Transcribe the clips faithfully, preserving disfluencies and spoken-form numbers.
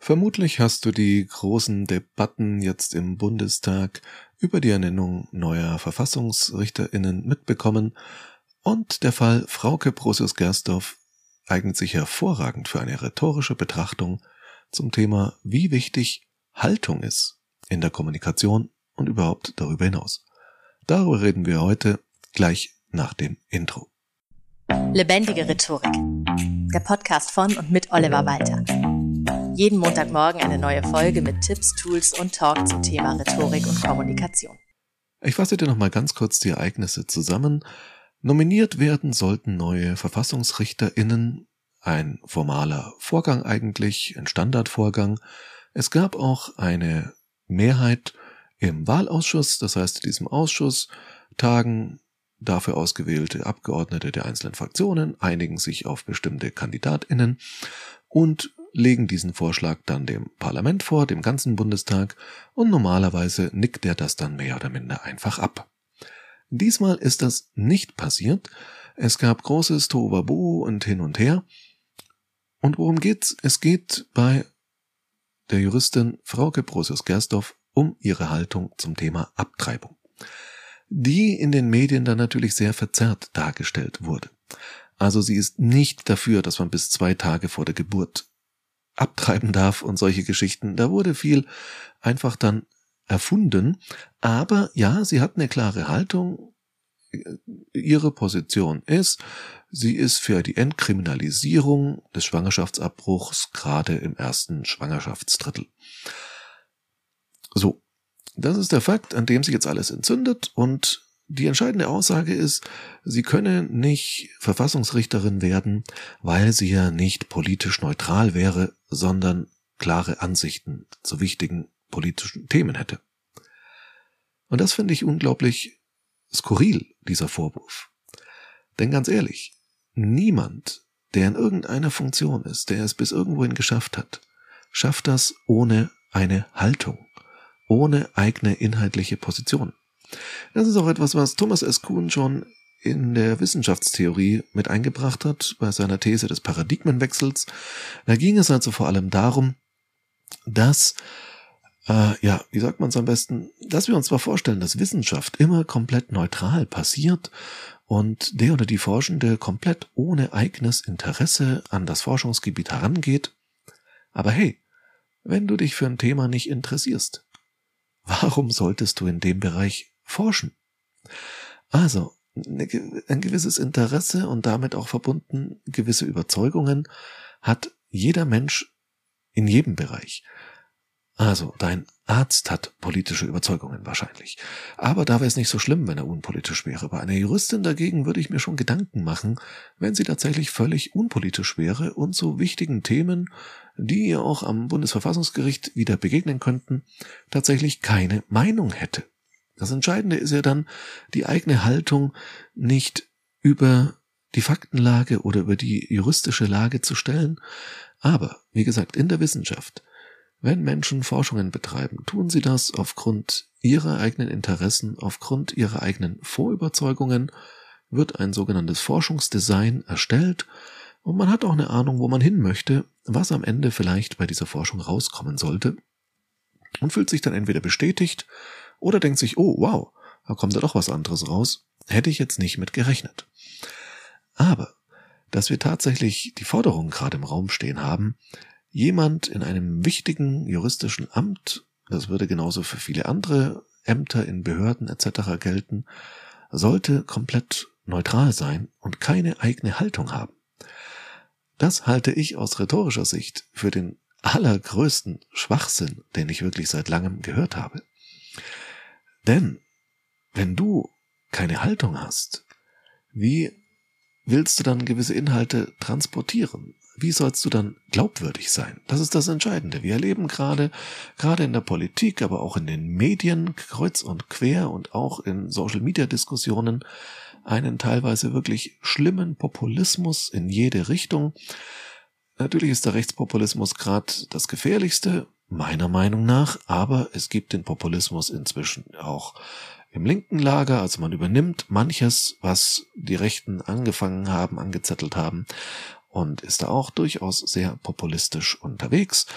Vermutlich hast du die großen Debatten jetzt im Bundestag über die Ernennung neuer VerfassungsrichterInnen mitbekommen und der Fall Frauke Prussius-Gersdorf eignet sich hervorragend für eine rhetorische Betrachtung zum Thema, wie wichtig Haltung ist in der Kommunikation und überhaupt darüber hinaus. Darüber reden wir heute gleich nach dem Intro. Lebendige Rhetorik. Der Podcast von und mit Oliver Walter. Jeden Montagmorgen eine neue Folge mit Tipps, Tools und Talk zum Thema Rhetorik und Kommunikation. Ich fasse dir nochmal ganz kurz die Ereignisse zusammen. Nominiert werden sollten neue VerfassungsrichterInnen, ein formaler Vorgang eigentlich, ein Standardvorgang. Es gab auch eine Mehrheit im Wahlausschuss, das heißt in diesem Ausschuss tagen dafür ausgewählte Abgeordnete der einzelnen Fraktionen, einigen sich auf bestimmte KandidatInnen und legen diesen Vorschlag dann dem Parlament vor, dem ganzen Bundestag, und normalerweise nickt er das dann mehr oder minder einfach ab. Diesmal ist das nicht passiert. Es gab großes Tohuwabohu und hin und her. Und worum geht's? Es geht bei der Juristin Frauke Prussius-Gersdorf um ihre Haltung zum Thema Abtreibung, die in den Medien dann natürlich sehr verzerrt dargestellt wurde. Also sie ist nicht dafür, dass man bis zwei Tage vor der Geburt abtreiben darf und solche Geschichten. Da wurde viel einfach dann erfunden. Aber ja, sie hat eine klare Haltung. Ihre Position ist, sie ist für die Entkriminalisierung des Schwangerschaftsabbruchs, gerade im ersten Schwangerschaftsdrittel. So, das ist der Fakt, an dem sich jetzt alles entzündet, und die entscheidende Aussage ist, sie könne nicht Verfassungsrichterin werden, weil sie ja nicht politisch neutral wäre, sondern klare Ansichten zu wichtigen politischen Themen hätte. Und das finde ich unglaublich skurril, dieser Vorwurf. Denn ganz ehrlich, niemand, der in irgendeiner Funktion ist, der es bis irgendwohin geschafft hat, schafft das ohne eine Haltung, ohne eigene inhaltliche Position. Das ist auch etwas, was Thomas S. Kuhn schon in der Wissenschaftstheorie mit eingebracht hat, bei seiner These des Paradigmenwechsels. Da ging es also vor allem darum, dass, äh, ja, wie sagt man es am besten, dass wir uns zwar vorstellen, dass Wissenschaft immer komplett neutral passiert und der oder die Forschende komplett ohne eigenes Interesse an das Forschungsgebiet herangeht, aber hey, wenn du dich für ein Thema nicht interessierst, warum solltest du in dem Bereich forschen? Also, ein gewisses Interesse und damit auch verbunden gewisse Überzeugungen hat jeder Mensch in jedem Bereich. Also, dein Arzt hat politische Überzeugungen wahrscheinlich. Aber da wäre es nicht so schlimm, wenn er unpolitisch wäre. Bei einer Juristin dagegen würde ich mir schon Gedanken machen, wenn sie tatsächlich völlig unpolitisch wäre und zu wichtigen Themen, die ihr auch am Bundesverfassungsgericht wieder begegnen könnten, tatsächlich keine Meinung hätte. Das Entscheidende ist ja dann, die eigene Haltung nicht über die Faktenlage oder über die juristische Lage zu stellen. Aber, wie gesagt, in der Wissenschaft, wenn Menschen Forschungen betreiben, tun sie das aufgrund ihrer eigenen Interessen, aufgrund ihrer eigenen Vorüberzeugungen, wird ein sogenanntes Forschungsdesign erstellt und man hat auch eine Ahnung, wo man hin möchte, was am Ende vielleicht bei dieser Forschung rauskommen sollte, und fühlt sich dann entweder bestätigt oder denkt sich, oh wow, da kommt ja doch was anderes raus, hätte ich jetzt nicht mit gerechnet. Aber, dass wir tatsächlich die Forderung gerade im Raum stehen haben, jemand in einem wichtigen juristischen Amt, das würde genauso für viele andere Ämter in Behörden et cetera gelten, sollte komplett neutral sein und keine eigene Haltung haben. Das halte ich aus rhetorischer Sicht für den allergrößten Schwachsinn, den ich wirklich seit langem gehört habe. Denn wenn du keine Haltung hast, wie willst du dann gewisse Inhalte transportieren? Wie sollst du dann glaubwürdig sein? Das ist das Entscheidende. Wir erleben gerade, gerade in der Politik, aber auch in den Medien, kreuz und quer und auch in Social-Media-Diskussionen, einen teilweise wirklich schlimmen Populismus in jede Richtung. Natürlich ist der Rechtspopulismus gerade das Gefährlichste, meiner Meinung nach, aber es gibt den Populismus inzwischen auch im linken Lager, also man übernimmt manches, was die Rechten angefangen haben, angezettelt haben, und ist da auch durchaus sehr populistisch unterwegs.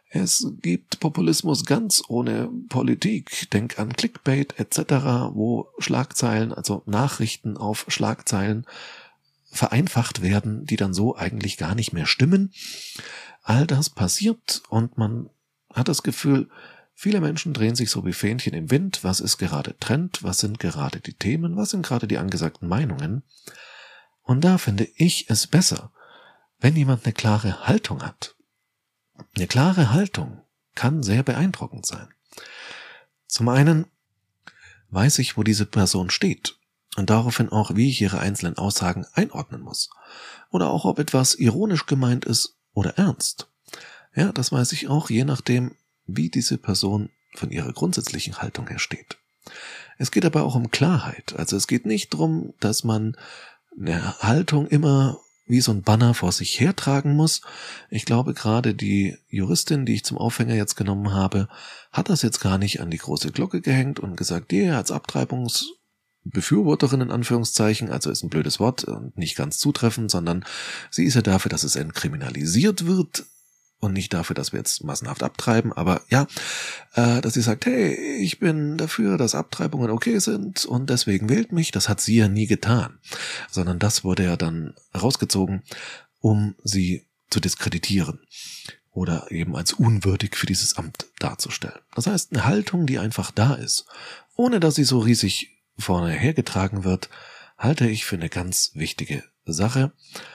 Es gibt Populismus ganz ohne Politik. Denk an Clickbait et cetera, wo Schlagzeilen, also Nachrichten auf Schlagzeilen vereinfacht werden, die dann so eigentlich gar nicht mehr stimmen. All das passiert und man hat das Gefühl, viele Menschen drehen sich so wie Fähnchen im Wind. Was ist gerade Trend? Was sind gerade die Themen? Was sind gerade die angesagten Meinungen? Und da finde ich es besser, wenn jemand eine klare Haltung hat. Eine klare Haltung kann sehr beeindruckend sein. Zum einen weiß ich, wo diese Person steht und daraufhin auch, wie ich ihre einzelnen Aussagen einordnen muss. Oder auch, ob etwas ironisch gemeint ist oder ernst. Ja, das weiß ich auch, je nachdem, wie diese Person von ihrer grundsätzlichen Haltung her steht. Es geht aber auch um Klarheit. Also es geht nicht darum, dass man eine Haltung immer wie so ein Banner vor sich hertragen muss. Ich glaube, gerade die Juristin, die ich zum Aufhänger jetzt genommen habe, hat das jetzt gar nicht an die große Glocke gehängt und gesagt, die als Abtreibungsbefürworterin in Anführungszeichen, also ist ein blödes Wort und nicht ganz zutreffend, sondern sie ist ja dafür, dass es entkriminalisiert wird und nicht dafür, dass wir jetzt massenhaft abtreiben, aber ja, äh, dass sie sagt, hey, ich bin dafür, dass Abtreibungen okay sind und deswegen wählt mich. Das hat sie ja nie getan, sondern das wurde ja dann rausgezogen, um sie zu diskreditieren oder eben als unwürdig für dieses Amt darzustellen. Das heißt, eine Haltung, die einfach da ist, ohne dass sie so riesig vorne hergetragen wird, halte ich für eine ganz wichtige Sache.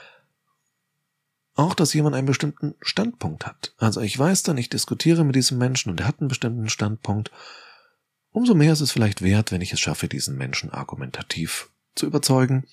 Auch, dass jemand einen bestimmten Standpunkt hat. Also ich weiß dann, ich diskutiere mit diesem Menschen und er hat einen bestimmten Standpunkt. Umso mehr ist es vielleicht wert, wenn ich es schaffe, diesen Menschen argumentativ zu überzeugen.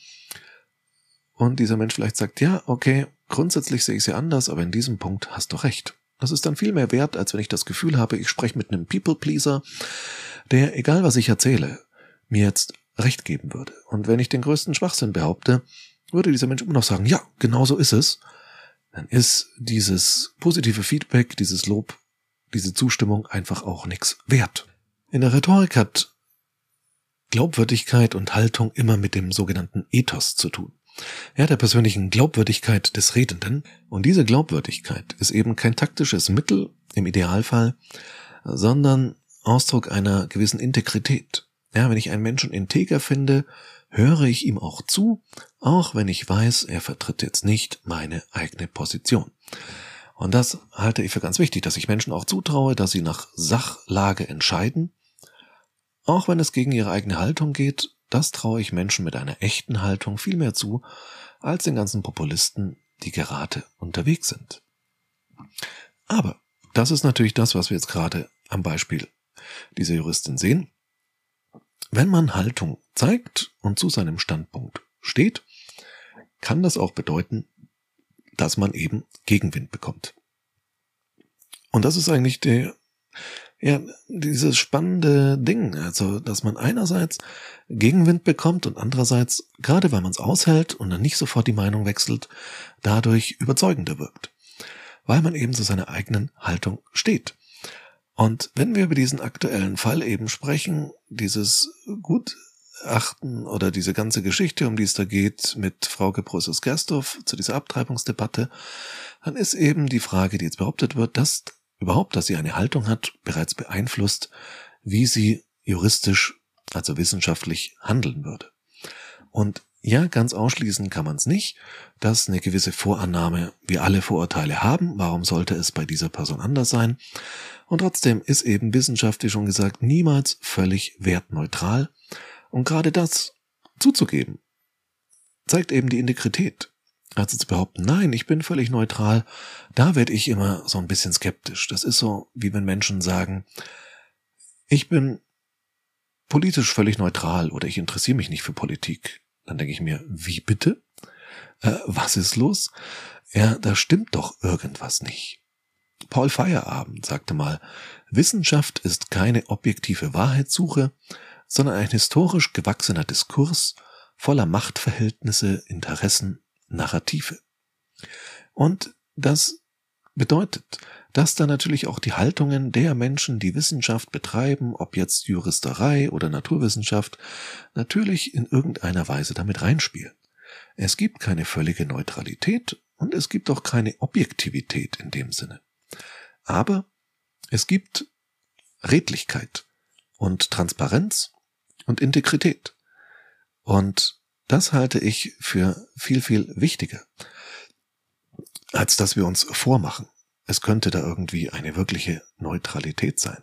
Und dieser Mensch vielleicht sagt, ja, okay, grundsätzlich sehe ich es ja anders, aber in diesem Punkt hast du recht. Das ist dann viel mehr wert, als wenn ich das Gefühl habe, ich spreche mit einem People-Pleaser, der, egal was ich erzähle, mir jetzt recht geben würde. Und wenn ich den größten Schwachsinn behaupte, würde dieser Mensch immer noch sagen, ja, genau so ist es. Dann ist dieses positive Feedback, dieses Lob, diese Zustimmung einfach auch nichts wert. In der Rhetorik hat Glaubwürdigkeit und Haltung immer mit dem sogenannten Ethos zu tun. Ja, der persönlichen Glaubwürdigkeit des Redenden. Und diese Glaubwürdigkeit ist eben kein taktisches Mittel im Idealfall, sondern Ausdruck einer gewissen Integrität. Ja, wenn ich einen Menschen integer finde, höre ich ihm auch zu, auch wenn ich weiß, er vertritt jetzt nicht meine eigene Position. Und das halte ich für ganz wichtig, dass ich Menschen auch zutraue, dass sie nach Sachlage entscheiden, auch wenn es gegen ihre eigene Haltung geht. Das traue ich Menschen mit einer echten Haltung viel mehr zu, als den ganzen Populisten, die gerade unterwegs sind. Aber das ist natürlich das, was wir jetzt gerade am Beispiel dieser Juristin sehen. Wenn man Haltung zeigt und zu seinem Standpunkt steht, kann das auch bedeuten, dass man eben Gegenwind bekommt. Und das ist eigentlich der, ja, dieses spannende Ding, also, dass man einerseits Gegenwind bekommt und andererseits, gerade weil man es aushält und dann nicht sofort die Meinung wechselt, dadurch überzeugender wirkt. Weil man eben zu seiner eigenen Haltung steht. Und wenn wir über diesen aktuellen Fall eben sprechen, dieses Gutachten oder diese ganze Geschichte, um die es da geht, mit Frauke Preußes-Gersdorf zu dieser Abtreibungsdebatte, dann ist eben die Frage, die jetzt behauptet wird, dass überhaupt, dass sie eine Haltung hat, bereits beeinflusst, wie sie juristisch, also wissenschaftlich handeln würde. Und ja, ganz ausschließen kann man es nicht, dass eine gewisse Vorannahme, wir alle Vorurteile haben, warum sollte es bei dieser Person anders sein? Und trotzdem ist eben Wissenschaft, wie schon gesagt, niemals völlig wertneutral. Und gerade das zuzugeben, zeigt eben die Integrität. Also zu behaupten, nein, ich bin völlig neutral, da werde ich immer so ein bisschen skeptisch. Das ist so, wie wenn Menschen sagen, ich bin politisch völlig neutral oder ich interessiere mich nicht für Politik. Dann denke ich mir, wie bitte? Äh, was ist los? Ja, da stimmt doch irgendwas nicht. Paul Feyerabend sagte mal, Wissenschaft ist keine objektive Wahrheitssuche, sondern ein historisch gewachsener Diskurs voller Machtverhältnisse, Interessen, Narrative. Und das bedeutet, dass da natürlich auch die Haltungen der Menschen, die Wissenschaft betreiben, ob jetzt Juristerei oder Naturwissenschaft, natürlich in irgendeiner Weise damit reinspielen. Es gibt keine völlige Neutralität und es gibt auch keine Objektivität in dem Sinne. Aber es gibt Redlichkeit und Transparenz und Integrität. Und das halte ich für viel, viel wichtiger, als dass wir uns vormachen, es könnte da irgendwie eine wirkliche Neutralität sein.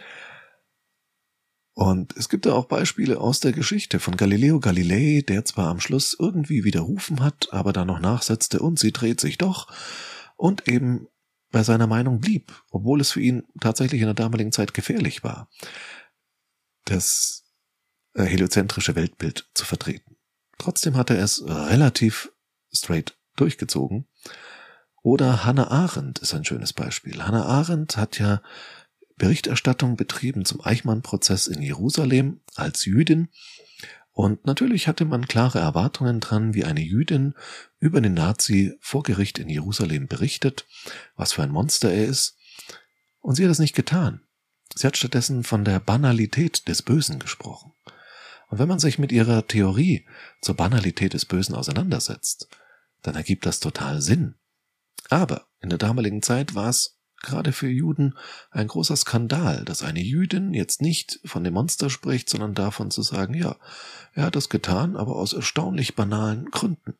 Und es gibt da auch Beispiele aus der Geschichte von Galileo Galilei, der zwar am Schluss irgendwie widerrufen hat, aber dann noch nachsetzte und sie dreht sich doch und eben bei seiner Meinung blieb, obwohl es für ihn tatsächlich in der damaligen Zeit gefährlich war, das heliozentrische Weltbild zu vertreten. Trotzdem hat er es relativ straight durchgezogen. Oder Hannah Arendt ist ein schönes Beispiel. Hannah Arendt hat ja Berichterstattung betrieben zum Eichmann-Prozess in Jerusalem als Jüdin. Und natürlich hatte man klare Erwartungen dran, wie eine Jüdin über den Nazi vor Gericht in Jerusalem berichtet, was für ein Monster er ist. Und sie hat es nicht getan. Sie hat stattdessen von der Banalität des Bösen gesprochen. Und wenn man sich mit ihrer Theorie zur Banalität des Bösen auseinandersetzt, dann ergibt das total Sinn. Aber in der damaligen Zeit war es gerade für Juden ein großer Skandal, dass eine Jüdin jetzt nicht von dem Monster spricht, sondern davon zu sagen, ja, er hat das getan, aber aus erstaunlich banalen Gründen.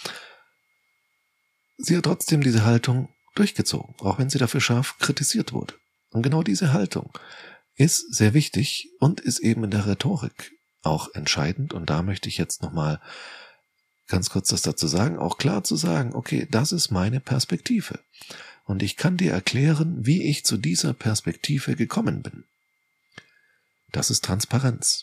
Sie hat trotzdem diese Haltung durchgezogen, auch wenn sie dafür scharf kritisiert wurde. Und genau diese Haltung ist sehr wichtig und ist eben in der Rhetorik auch entscheidend. Und da möchte ich jetzt nochmal ganz kurz das dazu sagen, auch klar zu sagen, okay, das ist meine Perspektive. Und ich kann dir erklären, wie ich zu dieser Perspektive gekommen bin. Das ist Transparenz.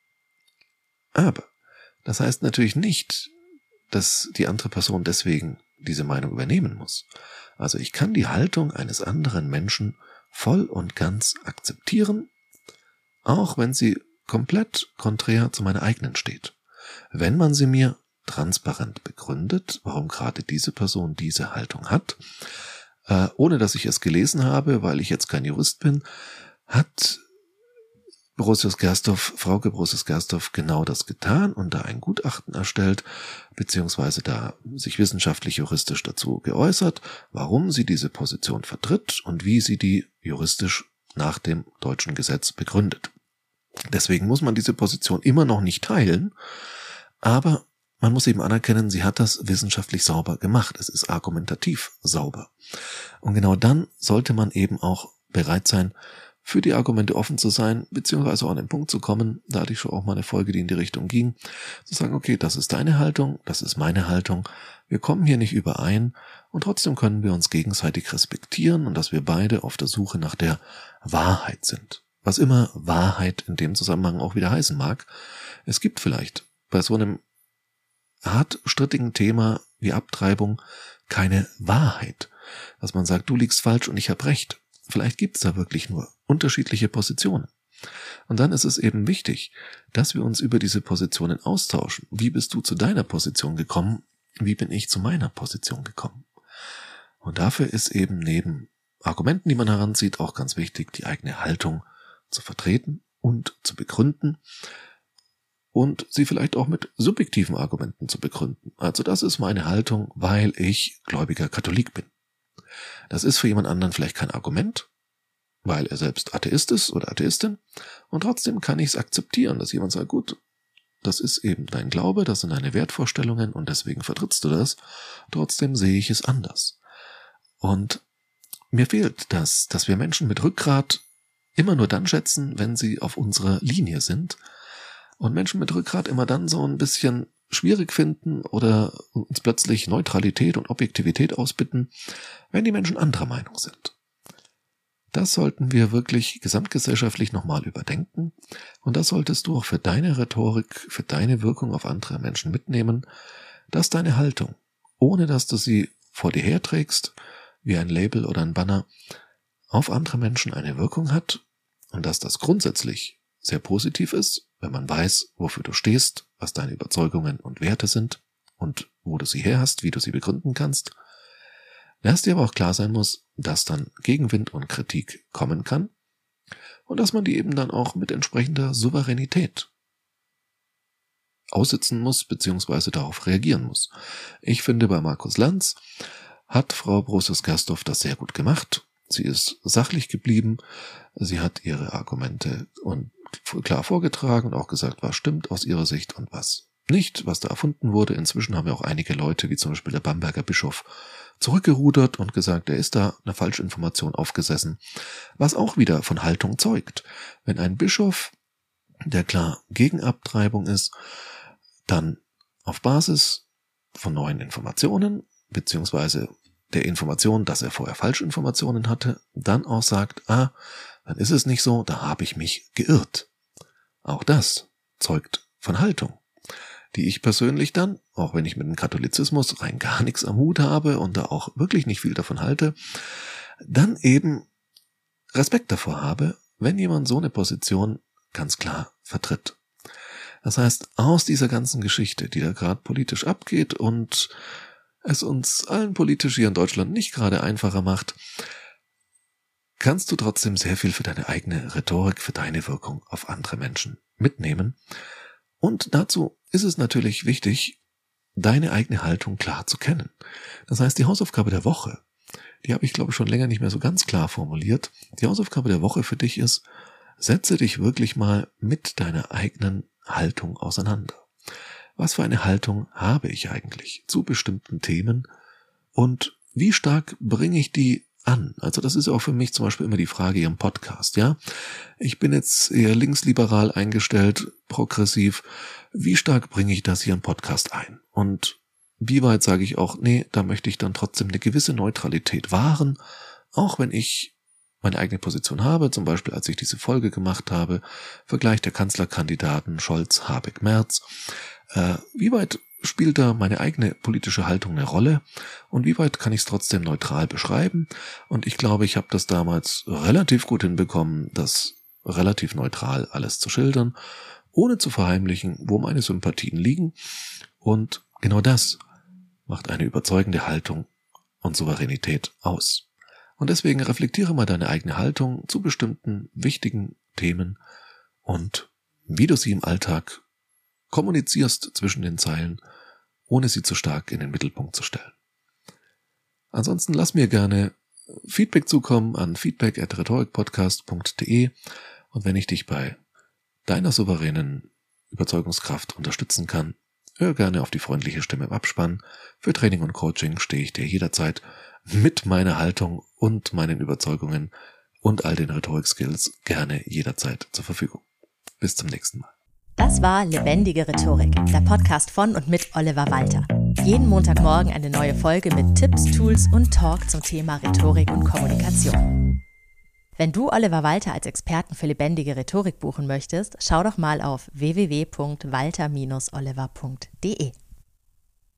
Aber das heißt natürlich nicht, dass die andere Person deswegen diese Meinung übernehmen muss. Also ich kann die Haltung eines anderen Menschen voll und ganz akzeptieren, auch wenn sie komplett konträr zu meiner eigenen steht. Wenn man sie mir transparent begründet, warum gerade diese Person diese Haltung hat, äh, ohne dass ich es gelesen habe, weil ich jetzt kein Jurist bin, hat Brosius-Gersdorff, Frauke Brosius-Gersdorff genau das getan und da ein Gutachten erstellt, beziehungsweise da sich wissenschaftlich-juristisch dazu geäußert, warum sie diese Position vertritt und wie sie die juristisch nach dem deutschen Gesetz begründet. Deswegen muss man diese Position immer noch nicht teilen, aber man muss eben anerkennen, sie hat das wissenschaftlich sauber gemacht. Es ist argumentativ sauber. Und genau dann sollte man eben auch bereit sein, für die Argumente offen zu sein, beziehungsweise auch an den Punkt zu kommen, da hatte ich schon auch mal eine Folge, die in die Richtung ging, zu sagen, okay, das ist deine Haltung, das ist meine Haltung, wir kommen hier nicht überein und trotzdem können wir uns gegenseitig respektieren und dass wir beide auf der Suche nach der Wahrheit sind. Was immer Wahrheit in dem Zusammenhang auch wieder heißen mag. Es gibt vielleicht bei so einem hart strittigen Thema wie Abtreibung keine Wahrheit, dass man sagt, du liegst falsch und ich habe recht. Vielleicht gibt es da wirklich nur unterschiedliche Positionen. Und dann ist es eben wichtig, dass wir uns über diese Positionen austauschen. Wie bist du zu deiner Position gekommen? Wie bin ich zu meiner Position gekommen? Und dafür ist eben neben Argumenten, die man heranzieht, auch ganz wichtig, die eigene Haltung zu vertreten und zu begründen und sie vielleicht auch mit subjektiven Argumenten zu begründen. Also das ist meine Haltung, weil ich gläubiger Katholik bin. Das ist für jemand anderen vielleicht kein Argument, weil er selbst Atheist ist oder Atheistin und trotzdem kann ich es akzeptieren, dass jemand sagt, gut, das ist eben dein Glaube, das sind deine Wertvorstellungen und deswegen vertrittst du das, trotzdem sehe ich es anders. Und mir fehlt das, dass wir Menschen mit Rückgrat immer nur dann schätzen, wenn sie auf unserer Linie sind und Menschen mit Rückgrat immer dann so ein bisschen schwierig finden oder uns plötzlich Neutralität und Objektivität ausbitten, wenn die Menschen anderer Meinung sind. Das sollten wir wirklich gesamtgesellschaftlich nochmal überdenken und das solltest du auch für deine Rhetorik, für deine Wirkung auf andere Menschen mitnehmen, dass deine Haltung, ohne dass du sie vor dir herträgst, wie ein Label oder ein Banner, auf andere Menschen eine Wirkung hat und dass das grundsätzlich sehr positiv ist, wenn man weiß, wofür du stehst, was deine Überzeugungen und Werte sind und wo du sie her hast, wie du sie begründen kannst. Dass dir aber auch klar sein muss, dass dann Gegenwind und Kritik kommen kann und dass man die eben dann auch mit entsprechender Souveränität aussitzen muss bzw. darauf reagieren muss. Ich finde, bei Markus Lanz hat Frau Brosius-Gersdorff das sehr gut gemacht Sie ist sachlich geblieben, sie hat ihre Argumente und klar vorgetragen und auch gesagt, was stimmt aus ihrer Sicht und was nicht, was da erfunden wurde. Inzwischen haben ja auch einige Leute, wie zum Beispiel der Bamberger Bischof, zurückgerudert und gesagt, er ist da einer Falschinformation aufgesessen, was auch wieder von Haltung zeugt. Wenn ein Bischof, der klar gegen Abtreibung ist, dann auf Basis von neuen Informationen, beziehungsweise der Information, dass er vorher Falschinformationen hatte, dann auch sagt, ah, dann ist es nicht so, da habe ich mich geirrt. Auch das zeugt von Haltung, die ich persönlich dann, auch wenn ich mit dem Katholizismus rein gar nichts am Hut habe und da auch wirklich nicht viel davon halte, dann eben Respekt davor habe, wenn jemand so eine Position ganz klar vertritt. Das heißt, aus dieser ganzen Geschichte, die da gerade politisch abgeht und es uns allen politisch hier in Deutschland nicht gerade einfacher macht, kannst du trotzdem sehr viel für deine eigene Rhetorik, für deine Wirkung auf andere Menschen mitnehmen. Und dazu ist es natürlich wichtig, deine eigene Haltung klar zu kennen. Das heißt, die Hausaufgabe der Woche, die habe ich glaube ich schon länger nicht mehr so ganz klar formuliert. Die Hausaufgabe der Woche für dich ist, setze dich wirklich mal mit deiner eigenen Haltung auseinander. Was für eine Haltung habe ich eigentlich zu bestimmten Themen und wie stark bringe ich die an? Also das ist auch für mich zum Beispiel immer die Frage hier im Podcast, ja. Ich bin jetzt eher linksliberal eingestellt, progressiv. Wie stark bringe ich das hier im Podcast ein? Und wie weit sage ich auch, nee, da möchte ich dann trotzdem eine gewisse Neutralität wahren, auch wenn ich meine eigene Position habe, zum Beispiel als ich diese Folge gemacht habe, Vergleich der Kanzlerkandidaten Scholz, Habeck, Merz. Äh, wie weit spielt da meine eigene politische Haltung eine Rolle und wie weit kann ich es trotzdem neutral beschreiben? Und ich glaube, ich habe das damals relativ gut hinbekommen, das relativ neutral alles zu schildern, ohne zu verheimlichen, wo meine Sympathien liegen. Und genau das macht eine überzeugende Haltung und Souveränität aus. Und deswegen reflektiere mal deine eigene Haltung zu bestimmten wichtigen Themen und wie du sie im Alltag kommunizierst zwischen den Zeilen, ohne sie zu stark in den Mittelpunkt zu stellen. Ansonsten lass mir gerne Feedback zukommen an feedback at rhetorikpodcast punkt de und wenn ich dich bei deiner souveränen Überzeugungskraft unterstützen kann, hör gerne auf die freundliche Stimme im Abspann. Für Training und Coaching stehe ich dir jederzeit mit meiner Haltung und meinen Überzeugungen und all den Rhetorik-Skills gerne jederzeit zur Verfügung. Bis zum nächsten Mal. Das war Lebendige Rhetorik, der Podcast von und mit Oliver Walter. Jeden Montagmorgen eine neue Folge mit Tipps, Tools und Talk zum Thema Rhetorik und Kommunikation. Wenn du Oliver Walter als Experten für lebendige Rhetorik buchen möchtest, schau doch mal auf w w w punkt walter Bindestrich oliver punkt de.